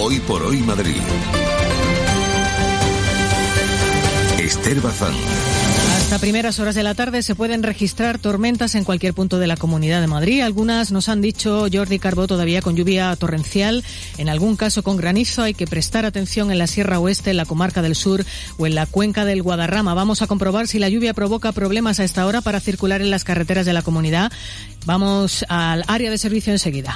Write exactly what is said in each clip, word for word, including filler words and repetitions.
Hoy por hoy Madrid. Esther Bazán. Hasta primeras horas de la tarde se pueden registrar tormentas en cualquier punto de la Comunidad de Madrid. Algunas nos han dicho Jordi Carbó todavía con lluvia torrencial, en algún caso con granizo. Hay que prestar atención en la Sierra Oeste, en la Comarca del Sur o en la cuenca del Guadarrama. Vamos a comprobar si la lluvia provoca problemas a esta hora para circular en las carreteras de la comunidad. Vamos al área de servicio enseguida.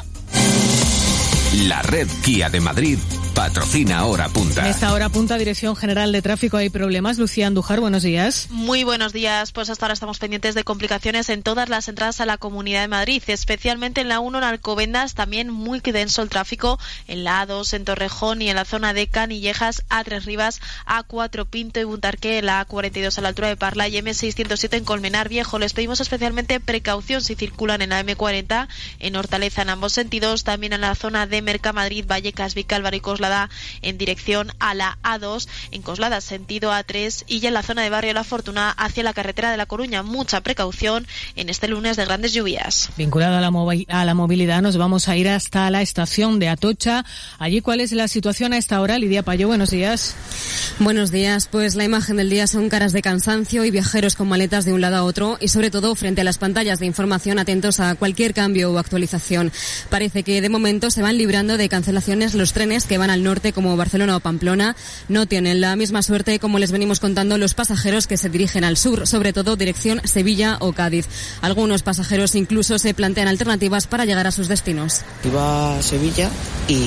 La red Kia de Madrid patrocina Hora Punta. En esta Hora Punta, Dirección General de Tráfico, hay problemas. Lucía Andújar, buenos días. Muy buenos días. Pues hasta ahora estamos pendientes de complicaciones en todas las entradas a la Comunidad de Madrid, especialmente en la uno en Alcobendas, también muy denso el tráfico en la A dos en Torrejón y en la zona de Canillejas, A tres Rivas, A cuatro Pinto y Buntarque, la A cuarenta y dos a la altura de Parla y M seiscientos siete en Colmenar Viejo. Les pedimos especialmente precaución si circulan en la M cuarenta en Hortaleza en ambos sentidos, también en la zona de Mercamadrid, Vallecas, Vicálvaro y Coslada en dirección a la A dos, en Coslada sentido A tres y ya en la zona de Barrio La Fortuna hacia la carretera de La Coruña. Mucha precaución en este lunes de grandes lluvias. Vinculado a la, movi- a la movilidad, nos vamos a ir hasta la estación de Atocha. Allí, ¿cuál es la situación a esta hora? Lidia Payo, buenos días. Buenos días. Pues la imagen del día son caras de cansancio y viajeros con maletas de un lado a otro y sobre todo frente a las pantallas de información atentos a cualquier cambio o actualización. Parece que de momento se van librando de cancelaciones los trenes que van al norte como Barcelona o Pamplona. No tienen la misma suerte, como les venimos contando, los pasajeros que se dirigen al sur, sobre todo dirección Sevilla o Cádiz. Algunos pasajeros incluso se plantean alternativas para llegar a sus destinos. Iba a Sevilla y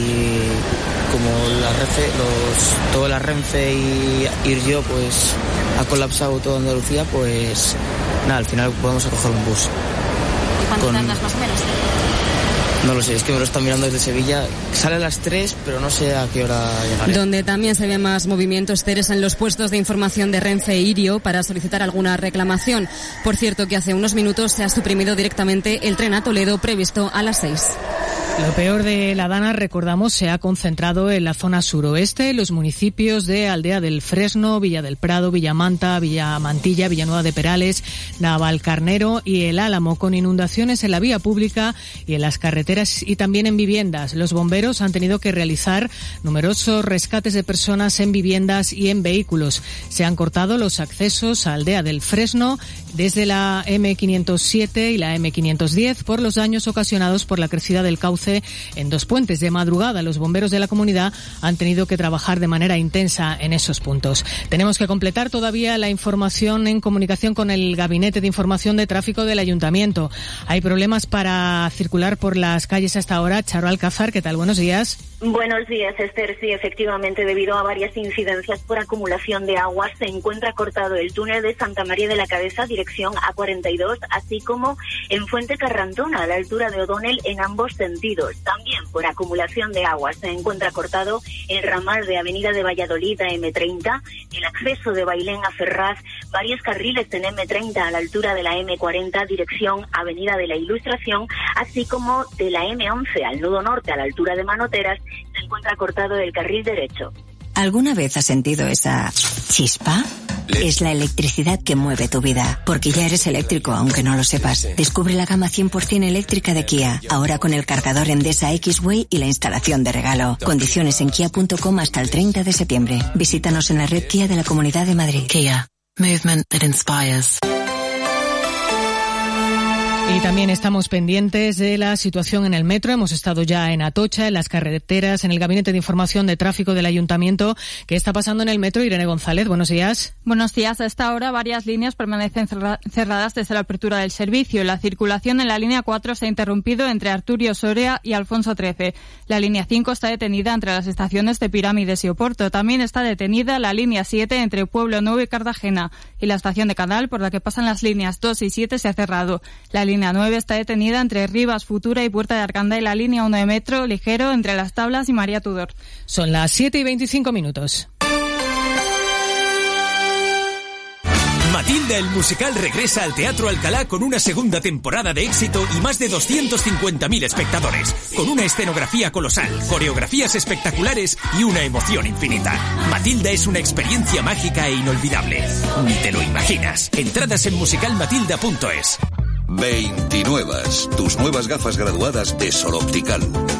como la Renfe, los, toda la Renfe y ir yo pues ha colapsado toda Andalucía, pues nada, al final podemos coger un bus. ¿Y cuánto Con... tardas más o menos? No lo sé, es que me lo están mirando desde Sevilla. Sale a las tres, pero no sé a qué hora llegaré. Donde también se ve más movimiento, Esther, es en los puestos de información de Renfe e Irio para solicitar alguna reclamación. Por cierto, que hace unos minutos se ha suprimido directamente el tren a Toledo previsto a las seis. Lo peor de la Dana, recordamos, se ha concentrado en la zona suroeste, los municipios de Aldea del Fresno, Villa del Prado, Villamanta, Villamantilla, Villanueva de Perales, Navalcarnero y El Álamo, con inundaciones en la vía pública y en las carreteras y también en viviendas. Los bomberos han tenido que realizar numerosos rescates de personas en viviendas y en vehículos. Se han cortado los accesos a Aldea del Fresno desde la eme quinientos siete y la eme quinientos diez por los daños ocasionados por la crecida del cauce en dos puentes. De madrugada, los bomberos de la comunidad han tenido que trabajar de manera intensa en esos puntos. Tenemos que completar todavía la información en comunicación con el Gabinete de Información de Tráfico del Ayuntamiento. Hay problemas para circular por las calles hasta ahora. Charo Alcázar, ¿qué tal? Buenos días. Buenos días, Esther. Sí, efectivamente, debido a varias incidencias por acumulación de agua, se encuentra cortado el túnel de Santa María de la Cabeza, dirección A cuarenta y dos, así como en Fuente Carrantona, a la altura de O'Donnell, en ambos sentidos. También por acumulación de agua se encuentra cortado el ramal de Avenida de Valladolid a eme treinta, el acceso de Bailén a Ferraz, varios carriles en eme treinta a la altura de la eme cuarenta, dirección Avenida de la Ilustración, así como de la eme once al nudo norte a la altura de Manoteras, se encuentra cortado el carril derecho. ¿Alguna vez has sentido esa chispa? Es la electricidad que mueve tu vida, porque ya eres eléctrico, aunque no lo sepas. Descubre la gama cien por ciento eléctrica de Kia, ahora con el cargador Endesa X-Way y la instalación de regalo. Condiciones en kia punto com hasta el treinta de septiembre. Visítanos en la red Kia de la Comunidad de Madrid. Kia. Movement that inspires. Y también estamos pendientes de la situación en el metro. Hemos estado ya en Atocha, en las carreteras, en el Gabinete de Información de Tráfico del Ayuntamiento. ¿Qué está pasando en el metro? Irene González, buenos días. Buenos días. A esta hora varias líneas permanecen cerradas desde la apertura del servicio. La circulación en la línea cuatro se ha interrumpido entre Arturio Soria y Alfonso trece. La línea cinco está detenida entre las estaciones de Pirámides y Oporto. También está detenida la línea siete entre Pueblo Nuevo y Cartagena. Y la estación de Canal, por la que pasan las líneas dos y siete, se ha cerrado. La línea La nueve está detenida entre Rivas, Futura y Puerta de Arganda y la línea uno de metro ligero entre Las Tablas y María Tudor. Son las siete y veinticinco minutos. Matilda el musical regresa al Teatro Alcalá con una segunda temporada de éxito y más de doscientos cincuenta mil espectadores, con una escenografía colosal, coreografías espectaculares y una emoción infinita. Matilda es una experiencia mágica e inolvidable. Ni te lo imaginas. Entradas en musical matilda punto es. veintinuevas, tus nuevas gafas graduadas de Sol Optical.